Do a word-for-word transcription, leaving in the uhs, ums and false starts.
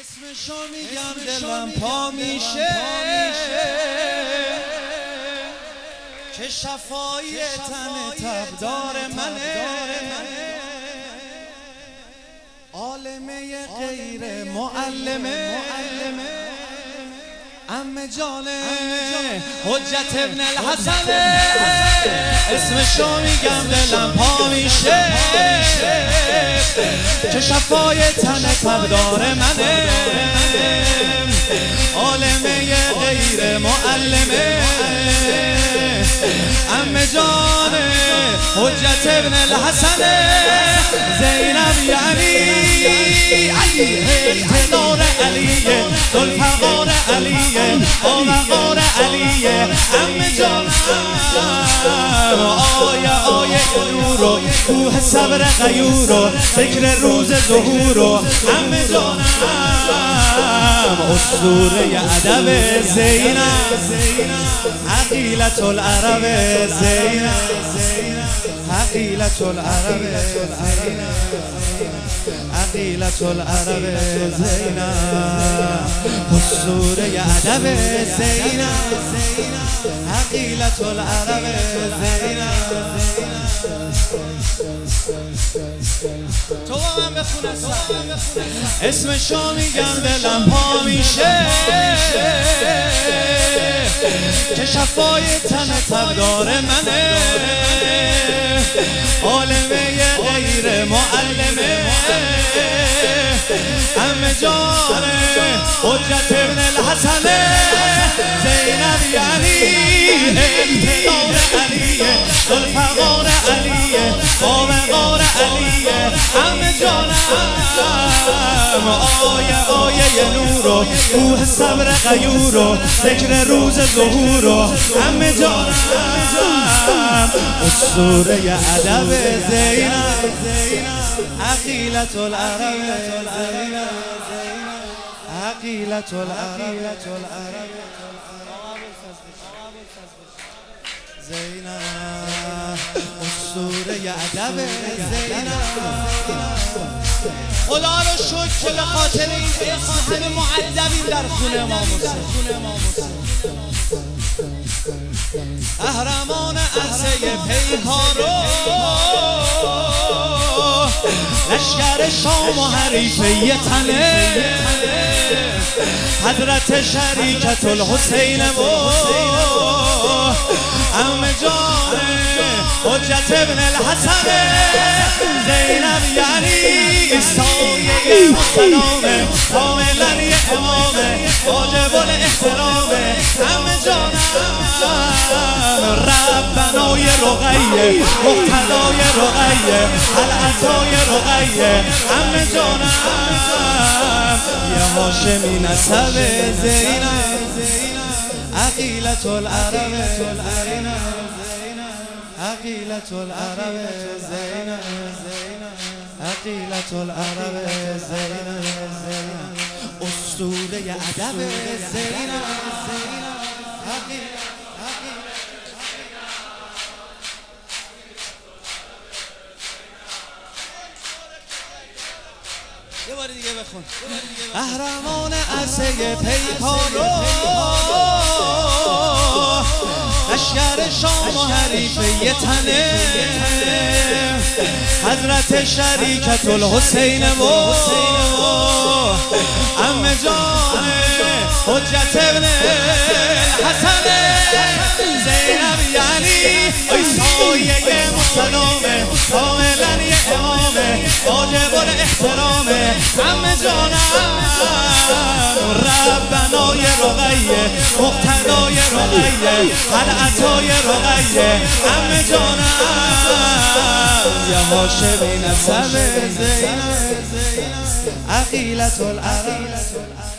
اسمشو میگم دلم پا میشه که شفای تن تبدار منه، عالمه غیر معلمه عمه جانه حجت ابن الحسنه. اسمشو میگم دلم پا میشه که شفای تن تبدار منه، عالمه غیر معلمه عمه جانه حجت ابن الحسنه. زینب یعنی اقتدار علیه، ذوالفقار علیه، آوقار علیه عمه جانم. آیه آیه نورو کوه صبر غیورو ذکر روز ظهورو عمه جانم. اسطوره ادب زینب، عقیلة العرب زینب، عقیلة العرب زینب، عقیلة العرب زینب. اسطوره ادب زینب، عقیلة العرب زینب. تو با من بخون اسمشو میگم دلم پا میشه که شفای تن تبدار منه، عالمه غیر معلمه عمه جانه حجت ابن الحسنه. زینب یعنی اقتدار علیه، ذوالفقار علیه، آوقار علیه عمه جانم. آیه آیه نورو کوه صبر غیورو ذکر روز ظهورو عمه جانم. اسطوره ادب زینب، عقیلة العرب زینب، عقیلة العرب زینب. اسطوره ادب زینب. خدا رو شکر که به خاطر این اسم همه معدبیم در خونه امام حسین. قهرمان عرصه پیکارو لشکر شام و حریف یه تنه، حضرت شریکت الحسین و عمه جانه حجت ابن الحسنه. زینب یعنی سایه مسلمه کاملا یه امامه واجب الاحترامه عمه جانم. ربنای رقیه مقتدای رقیه حلعتای رقیه عمه جانم. یه هاشمی نسب زینب، عقیلة العرب زینب، عقیلة العرب زینب، عقیلة العرب زینب. اسطوره ادب زینب، یه بار دیگه بخون. قهرمان عرصه پیکارو لشکر شام و حریف یه تنه، حضرت شریکت الحسین و عمه جانه حجت ابن الحسنه. زینب یعنی ای سایه مسلمه کاملا یه امامه واجب الاحترامه عمه جانم. ربنای رقیه مقتدای رقیه حلعتای رقیه عمه جانم. یه هاشمی نسب زینب، عقیلة العرب